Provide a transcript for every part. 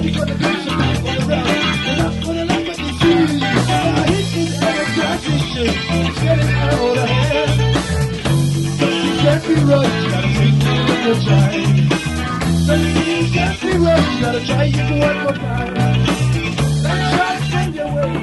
Everybody's gonna do something for the round. We're not gonna let what you see. Our hit is ever transition. It's getting out of hand. You can't be rushed, you gotta take it one more time. You can't be rushed, you gotta try it one more time. Let's try to take your way.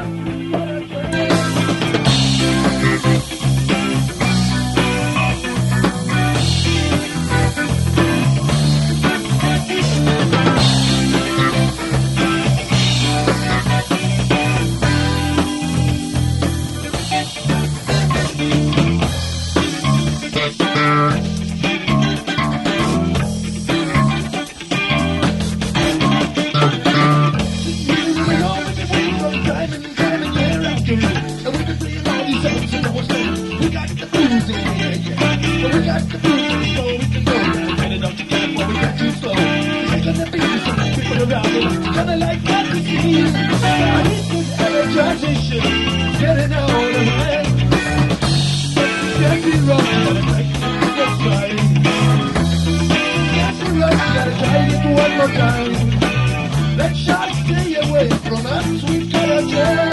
Kinda like what we see. Our hit is ever transition. Getting out of hand. Can't be wrong, you gotta take it one time. Can't be wrong, you gotta try it one more time. Let's try to stay away from us, we gotta try.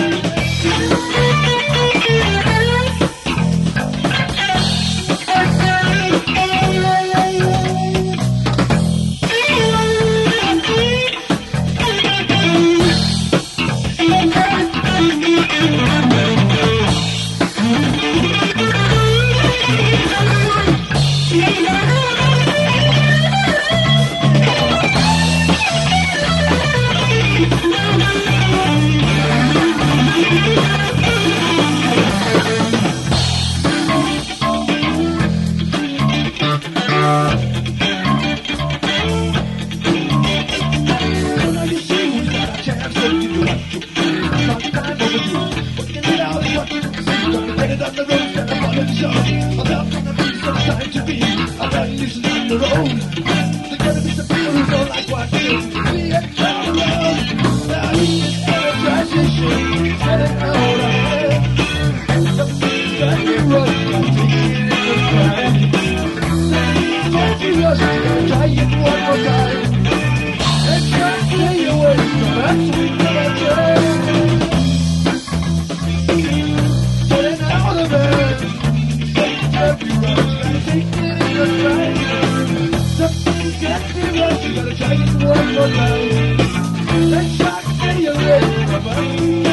Try it one more time. Let's try to stay away from us, we gotta try. Getting out of bed. Every rush, gotta take it in your stride. Something can't be rushed, you gotta try it one more time. Let's try to stay away from us.